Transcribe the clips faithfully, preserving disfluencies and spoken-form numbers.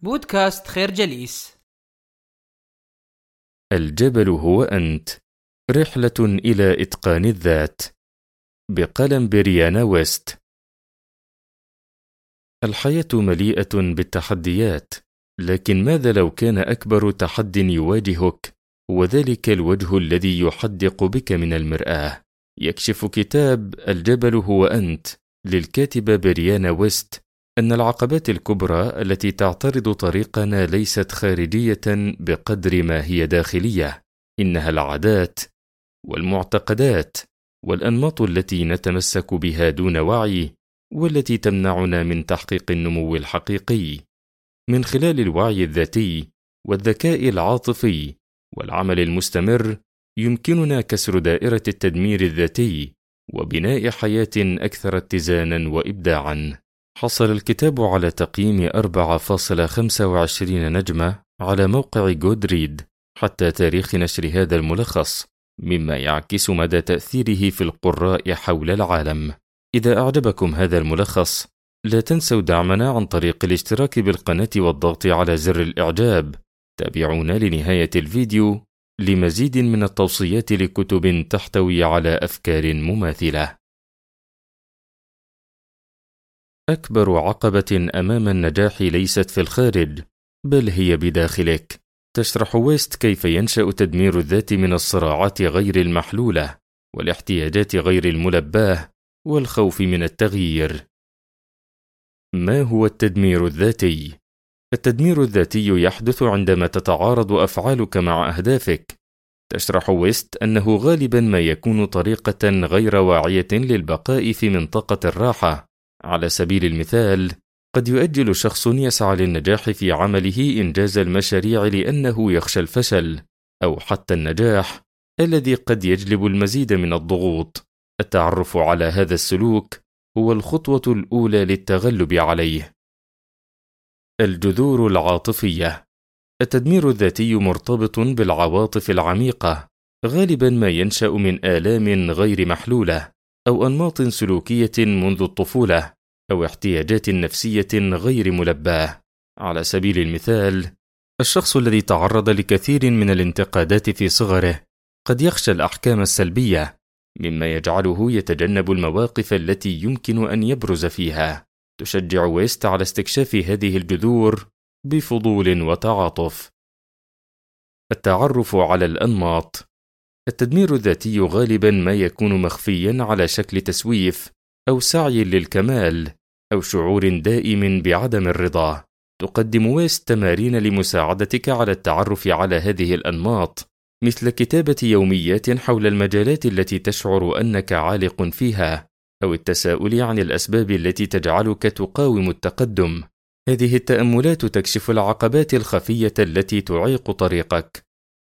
بودكاست خير جليس. الجبل هو أنت، رحلة إلى إتقان الذات، بقلم بريانا ويست. الحياة مليئة بالتحديات، لكن ماذا لو كان أكبر تحد يواجهك هو ذلك الوجه الذي يحدق بك من المرآة؟ يكشف كتاب الجبل هو أنت للكاتبة بريانا ويست أن العقبات الكبرى التي تعترض طريقنا ليست خارجية بقدر ما هي داخلية، إنها العادات والمعتقدات والأنماط التي نتمسك بها دون وعي، والتي تمنعنا من تحقيق النمو الحقيقي. من خلال الوعي الذاتي والذكاء العاطفي والعمل المستمر يمكننا كسر دائرة التدمير الذاتي وبناء حياة أكثر اتزانا وإبداعا. حصل الكتاب على تقييم أربعة فاصلة خمسة وعشرين نجمة على موقع جودريد حتى تاريخ نشر هذا الملخص، مما يعكس مدى تأثيره في القراء حول العالم. إذا أعجبكم هذا الملخص لا تنسوا دعمنا عن طريق الاشتراك بالقناة والضغط على زر الإعجاب. تابعونا لنهاية الفيديو لمزيد من التوصيات لكتب تحتوي على أفكار مماثلة. أكبر عقبة أمام النجاح ليست في الخارج، بل هي بداخلك. تشرح ويست كيف ينشأ تدمير الذات من الصراعات غير المحلولة والاحتياجات غير الملباة والخوف من التغيير. ما هو التدمير الذاتي؟ التدمير الذاتي يحدث عندما تتعارض أفعالك مع أهدافك. تشرح ويست أنه غالبا ما يكون طريقة غير واعية للبقاء في منطقة الراحة. على سبيل المثال، قد يؤجل شخص يسعى للنجاح في عمله إنجاز المشاريع لأنه يخشى الفشل أو حتى النجاح الذي قد يجلب المزيد من الضغوط. التعرف على هذا السلوك هو الخطوة الأولى للتغلب عليه. الجذور العاطفية. التدمير الذاتي مرتبط بالعواطف العميقة، غالبا ما ينشأ من آلام غير محلولة أو أنماط سلوكية منذ الطفولة أو احتياجات نفسية غير ملباة. على سبيل المثال، الشخص الذي تعرض لكثير من الانتقادات في صغره قد يخشى الأحكام السلبية، مما يجعله يتجنب المواقف التي يمكن أن يبرز فيها. تشجع ويست على استكشاف هذه الجذور بفضول وتعاطف. التعرف على الأنماط. التدمير الذاتي غالبا ما يكون مخفيا على شكل تسويف أو سعي للكمال أو شعور دائم بعدم الرضا. تقدم ويست تمارين لمساعدتك على التعرف على هذه الأنماط، مثل كتابة يوميات حول المجالات التي تشعر أنك عالق فيها، أو التساؤل عن الأسباب التي تجعلك تقاوم التقدم. هذه التأملات تكشف العقبات الخفية التي تعيق طريقك.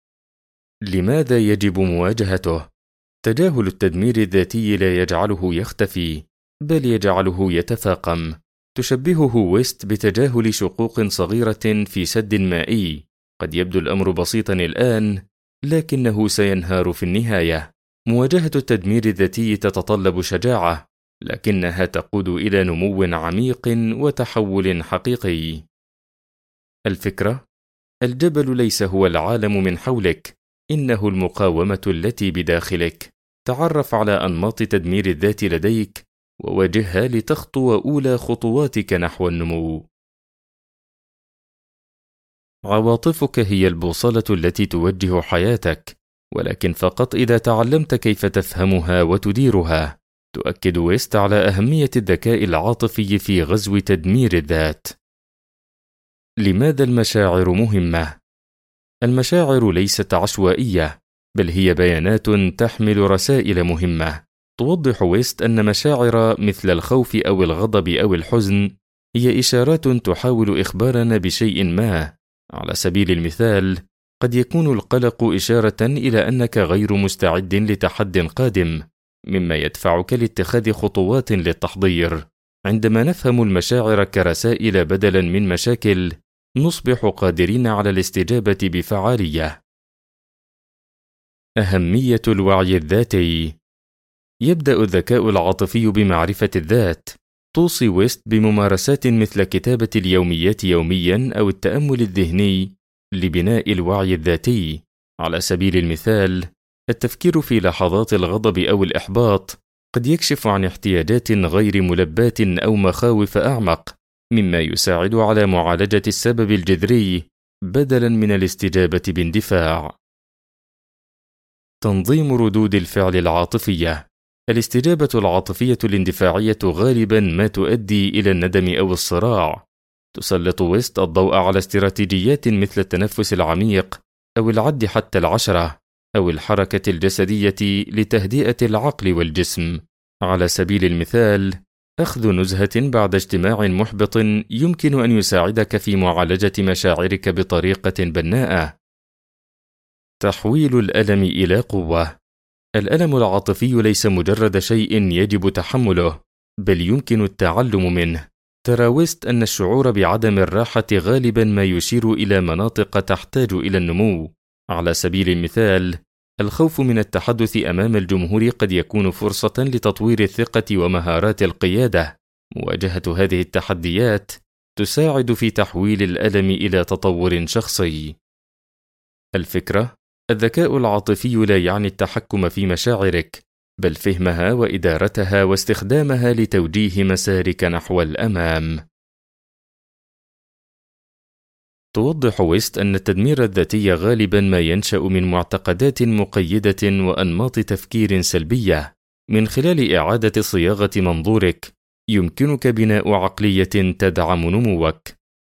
لماذا يجب مواجهته؟ تجاهل التدمير الذاتي لا يجعله يختفي، بل يجعله يتفاقم. تشبهه ويست بتجاهل شقوق صغيرة في سد مائي. قد يبدو الأمر بسيطا الآن، لكنه سينهار في النهاية. مواجهة التدمير الذاتي تتطلب شجاعة، لكنها تقود إلى نمو عميق وتحول حقيقي. الفكرة: الجبل ليس هو العالم من حولك، إنه المقاومة التي بداخلك. تعرف على أنماط تدمير الذات لديك وواجهها لتخطو أولى خطواتك نحو النمو. عواطفك هي البوصلة التي توجه حياتك، ولكن فقط إذا تعلمت كيف تفهمها وتديرها. تؤكد ويست على أهمية الذكاء العاطفي في غزو تدمير الذات. لماذا المشاعر مهمة؟ المشاعر ليست عشوائية، بل هي بيانات تحمل رسائل مهمة. توضح ويست أن مشاعر مثل الخوف أو الغضب أو الحزن هي إشارات تحاول إخبارنا بشيء ما. على سبيل المثال، قد يكون القلق إشارة إلى أنك غير مستعد لتحد قادم، مما يدفعك لاتخاذ خطوات للتحضير. عندما نفهم المشاعر كرسائل بدلاً من مشاكل، نصبح قادرين على الاستجابة بفعالية. أهمية الوعي الذاتي. يبدأ الذكاء العاطفي بمعرفة الذات. توصي ويست بممارسات مثل كتابة اليوميات يومياً أو التأمل الذهني لبناء الوعي الذاتي. على سبيل المثال، التفكير في لحظات الغضب أو الإحباط قد يكشف عن احتياجات غير ملباة أو مخاوف أعمق، مما يساعد على معالجة السبب الجذري بدلاً من الاستجابة باندفاع. تنظيم ردود الفعل العاطفية. الاستجابة العاطفية الاندفاعية غالباً ما تؤدي إلى الندم أو الصراع. تسلط ويست الضوء على استراتيجيات مثل التنفس العميق أو العد حتى العشرة أو الحركة الجسدية لتهدئة العقل والجسم. على سبيل المثال، أخذ نزهة بعد اجتماع محبط يمكن أن يساعدك في معالجة مشاعرك بطريقة بناءة. تحويل الألم إلى قوة. الألم العاطفي ليس مجرد شيء يجب تحمله، بل يمكن التعلم منه. ترى ويست أن الشعور بعدم الراحة غالبا ما يشير إلى مناطق تحتاج إلى النمو. على سبيل المثال، الخوف من التحدث أمام الجمهور قد يكون فرصة لتطوير الثقة ومهارات القيادة. مواجهة هذه التحديات تساعد في تحويل الألم إلى تطور شخصي. الفكرة: الذكاء العاطفي لا يعني التحكم في مشاعرك، بل فهمها وإدارتها واستخدامها لتوجيه مسارك نحو الأمام. توضح ويست أن التدمير الذاتي غالباً ما ينشأ من معتقدات مقيدة وأنماط تفكير سلبية. من خلال إعادة صياغة منظورك، يمكنك بناء عقلية تدعم نموك.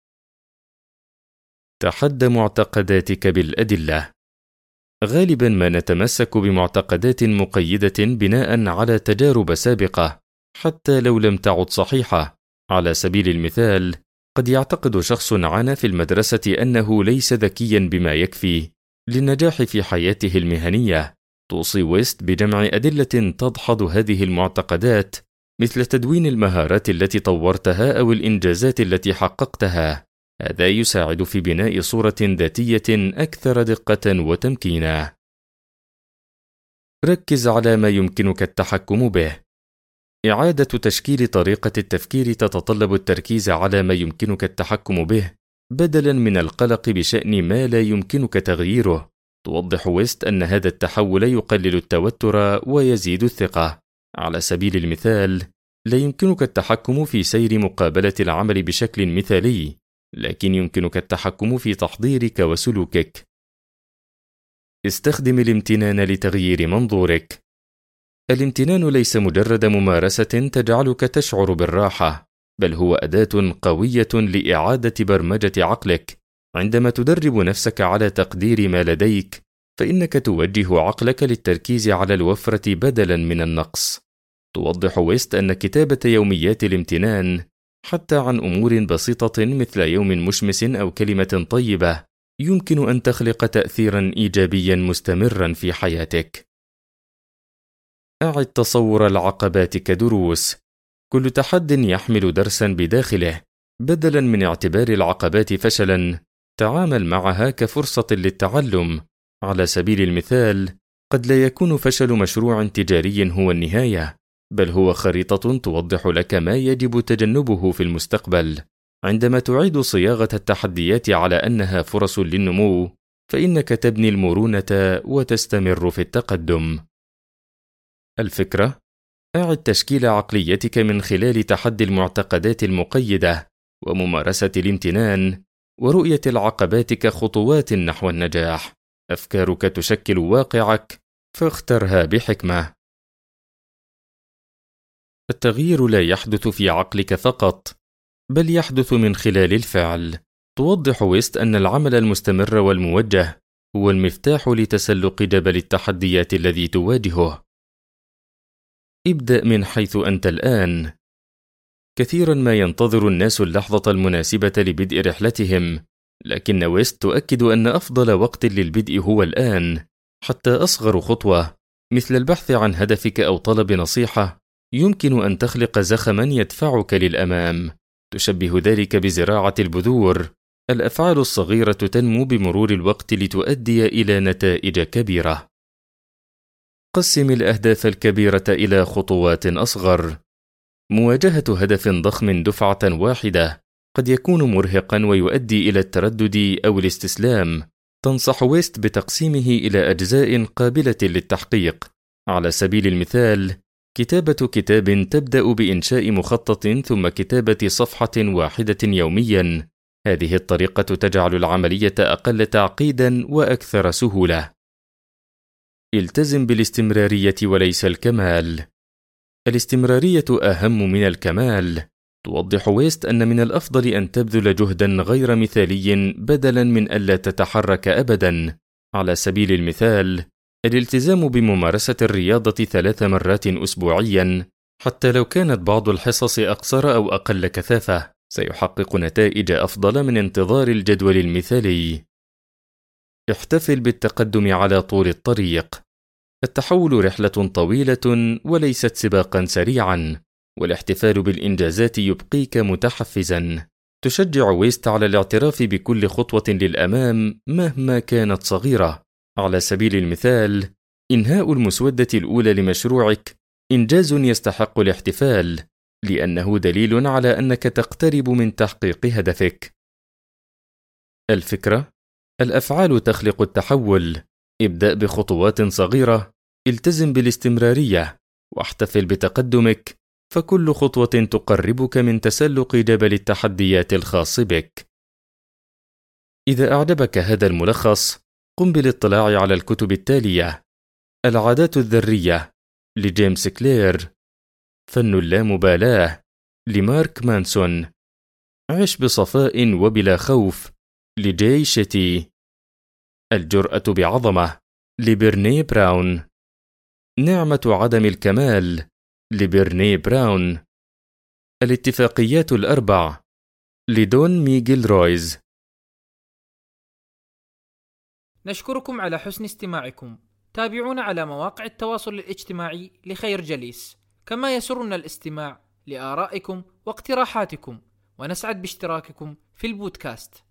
تحدى معتقداتك بالأدلة. غالباً ما نتمسك بمعتقدات مقيدة بناء على تجارب سابقة، حتى لو لم تعد صحيحة. على سبيل المثال، قد يعتقد شخص عانى في المدرسة أنه ليس ذكياً بما يكفي للنجاح في حياته المهنية. توصي ويست بجمع أدلة تدحض هذه المعتقدات، مثل تدوين المهارات التي طورتها أو الإنجازات التي حققتها. هذا يساعد في بناء صورة ذاتية أكثر دقة وتمكينا. ركز على ما يمكنك التحكم به. إعادة تشكيل طريقة التفكير تتطلب التركيز على ما يمكنك التحكم به، بدلاً من القلق بشأن ما لا يمكنك تغييره. توضح ويست أن هذا التحول يقلل التوتر ويزيد الثقة. على سبيل المثال، لا يمكنك التحكم في سير مقابلة العمل بشكل مثالي، لكن يمكنك التحكم في تحضيرك وسلوكك. استخدم الامتنان لتغيير منظورك. الامتنان ليس مجرد ممارسة تجعلك تشعر بالراحة، بل هو أداة قوية لإعادة برمجة عقلك. عندما تدرب نفسك على تقدير ما لديك، فإنك توجه عقلك للتركيز على الوفرة بدلاً من النقص. توضح ويست أن كتابة يوميات الامتنان، حتى عن أمور بسيطة مثل يوم مشمس أو كلمة طيبة، يمكن أن تخلق تأثيراً إيجابياً مستمراً في حياتك. أعد تصور العقبات كدروس. كل تحد يحمل درساً بداخله. بدلاً من اعتبار العقبات فشلاً، تعامل معها كفرصة للتعلم. على سبيل المثال، قد لا يكون فشل مشروع تجاري هو النهاية، بل هو خريطة توضح لك ما يجب تجنبه في المستقبل. عندما تعيد صياغة التحديات على أنها فرص للنمو، فإنك تبني المرونة وتستمر في التقدم. الفكرة: أعد تشكيل عقليتك من خلال تحدي المعتقدات المقيدة وممارسة الامتنان ورؤية العقبات كخطوات نحو النجاح. أفكارك تشكل واقعك، فاخترها بحكمة. التغيير لا يحدث في عقلك فقط، بل يحدث من خلال الفعل. توضح ويست أن العمل المستمر والموجه هو المفتاح لتسلق جبل التحديات الذي تواجهه. ابدأ من حيث أنت الآن. كثيرا ما ينتظر الناس اللحظة المناسبة لبدء رحلتهم، لكن ويست تؤكد أن أفضل وقت للبدء هو الآن. حتى أصغر خطوة، مثل البحث عن هدفك أو طلب نصيحة، يمكن أن تخلق زخما يدفعك للأمام. تشبه ذلك بزراعة البذور. الأفعال الصغيرة تنمو بمرور الوقت لتؤدي إلى نتائج كبيرة. قسم الأهداف الكبيرة إلى خطوات أصغر. مواجهة هدف ضخم دفعة واحدة قد يكون مرهقا ويؤدي إلى التردد أو الاستسلام. تنصح ويست بتقسيمه إلى أجزاء قابلة للتحقيق. على سبيل المثال، كتابة كتاب تبدأ بإنشاء مخطط ثم كتابة صفحة واحدة يوميا. هذه الطريقة تجعل العملية أقل تعقيدا وأكثر سهولة. التزم بالاستمرارية وليس الكمال. الاستمرارية أهم من الكمال. توضح ويست أن من الأفضل أن تبذل جهدا غير مثالي بدلا من ألا تتحرك أبدا. على سبيل المثال، الالتزام بممارسة الرياضة ثلاث مرات أسبوعيا حتى لو كانت بعض الحصص أقصر أو أقل كثافة سيحقق نتائج أفضل من انتظار الجدول المثالي. احتفل بالتقدم على طول الطريق. التحول رحلة طويلة وليست سباقا سريعا، والاحتفال بالإنجازات يبقيك متحفزا. تشجع ويست على الاعتراف بكل خطوة للأمام مهما كانت صغيرة. على سبيل المثال، إنهاء المسودة الأولى لمشروعك إنجاز يستحق الاحتفال، لأنه دليل على أنك تقترب من تحقيق هدفك. الفكرة: الأفعال تخلق التحول. ابدأ بخطوات صغيرة، التزم بالاستمرارية، واحتفل بتقدمك، فكل خطوة تقربك من تسلق جبل التحديات الخاص بك. إذا أعجبك هذا الملخص، قم بالاطلاع على الكتب التالية: العادات الذرية لجيمس كلير، فن اللامبالاة لمارك مانسون، عش بصفاء وبلا خوف لجاي شيتي، الجرأة بعظمة لبرني براون، نعمة عدم الكمال لبرني براون، الاتفاقيات الأربع لدون ميغيل رويز. نشكركم على حسن استماعكم. تابعونا على مواقع التواصل الاجتماعي لخير جليس، كما يسرنا الاستماع لآرائكم واقتراحاتكم، ونسعد باشتراككم في البودكاست.